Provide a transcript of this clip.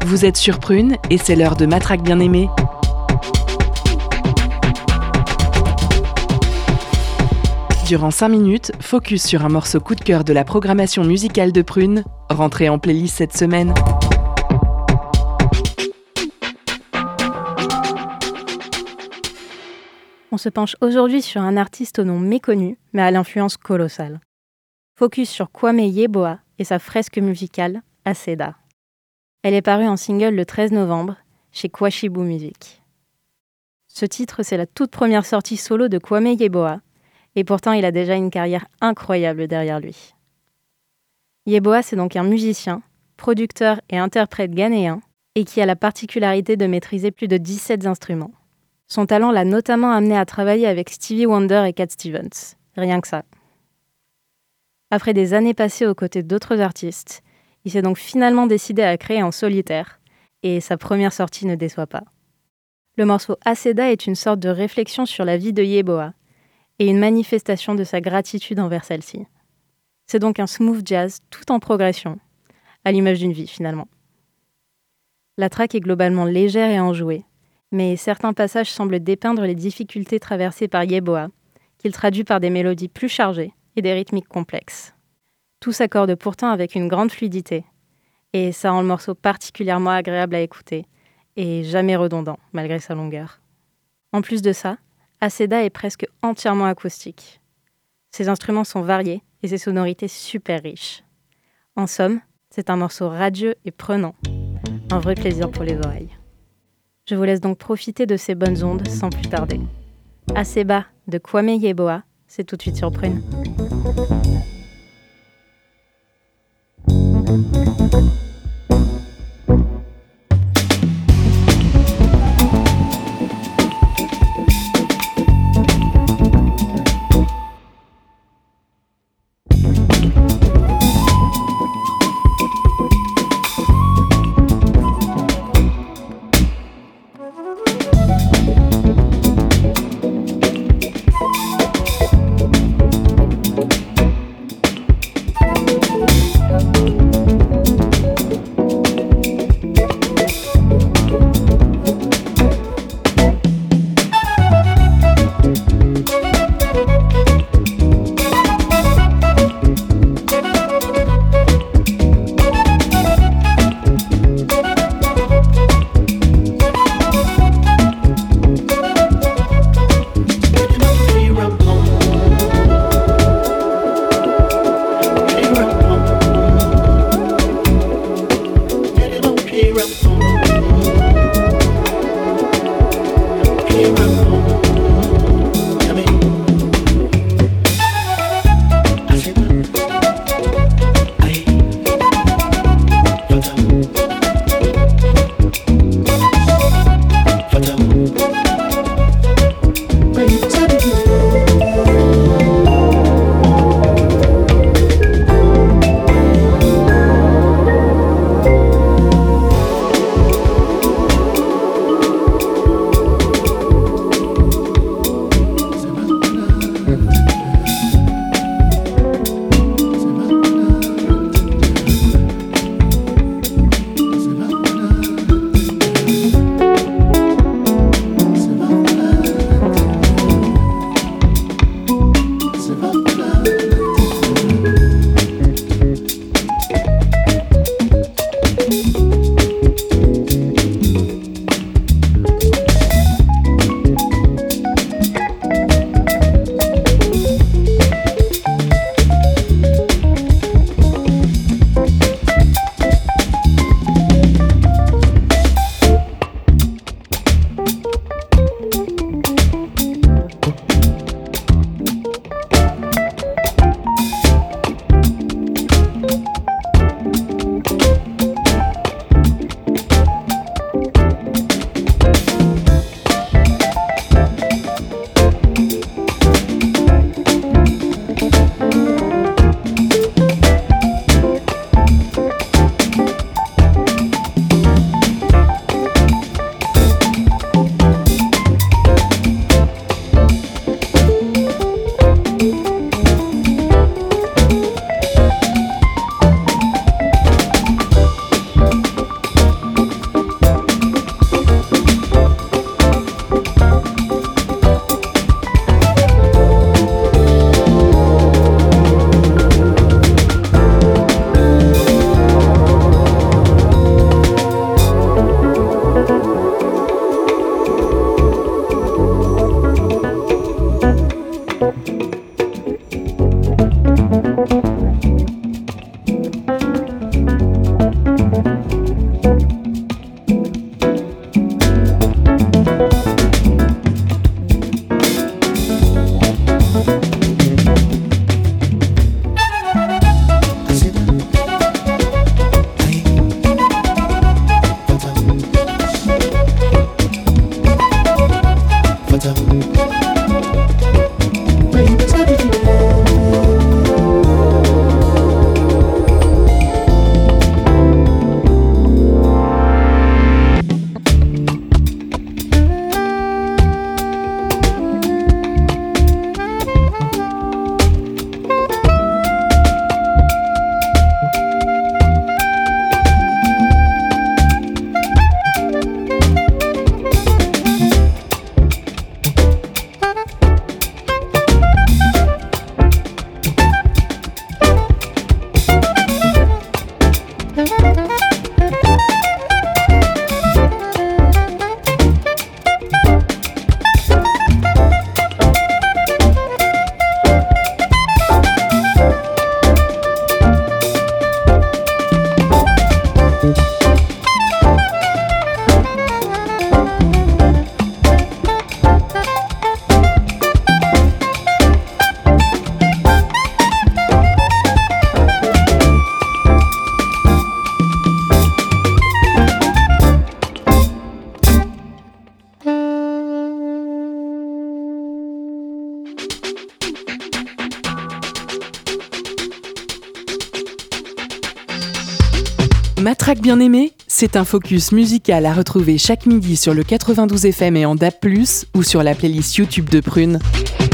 Vous êtes sur Prune et c'est l'heure de Matraque bien-aimée. Durant 5 minutes, focus sur un morceau coup de cœur de la programmation musicale de Prune, rentré en playlist cette semaine. On se penche aujourd'hui sur un artiste au nom méconnu, mais à l'influence colossale. Focus sur Kwame Yeboah et sa fresque musicale, Aceda. Elle est parue en single le 13 novembre, chez Kwashibu Music. Ce titre, c'est la toute première sortie solo de Kwame Yeboah, et pourtant il a déjà une carrière incroyable derrière lui. Yeboah, c'est donc un musicien, producteur et interprète ghanéen, et qui a la particularité de maîtriser plus de 17 instruments. Son talent l'a notamment amené à travailler avec Stevie Wonder et Cat Stevens. Rien que ça. Après des années passées aux côtés d'autres artistes, il s'est donc finalement décidé à créer en solitaire, et sa première sortie ne déçoit pas. Le morceau Aceda est une sorte de réflexion sur la vie de Yeboah, et une manifestation de sa gratitude envers celle-ci. C'est donc un smooth jazz tout en progression, à l'image d'une vie finalement. La track est globalement légère et enjouée, mais certains passages semblent dépeindre les difficultés traversées par Yeboah, qu'il traduit par des mélodies plus chargées et des rythmiques complexes. Tout s'accorde pourtant avec une grande fluidité, et ça rend le morceau particulièrement agréable à écouter, et jamais redondant, malgré sa longueur. En plus de ça, Aceda est presque entièrement acoustique. Ses instruments sont variés et ses sonorités super riches. En somme, c'est un morceau radieux et prenant. Un vrai plaisir pour les oreilles. Je vous laisse donc profiter de ces bonnes ondes sans plus tarder. Aceda de Kwame Yeboah, c'est tout de suite sur Prune. Matraque bien-aimée, c'est un focus musical à retrouver chaque midi sur le 92 FM et en DAB+, ou sur la playlist YouTube de Prune.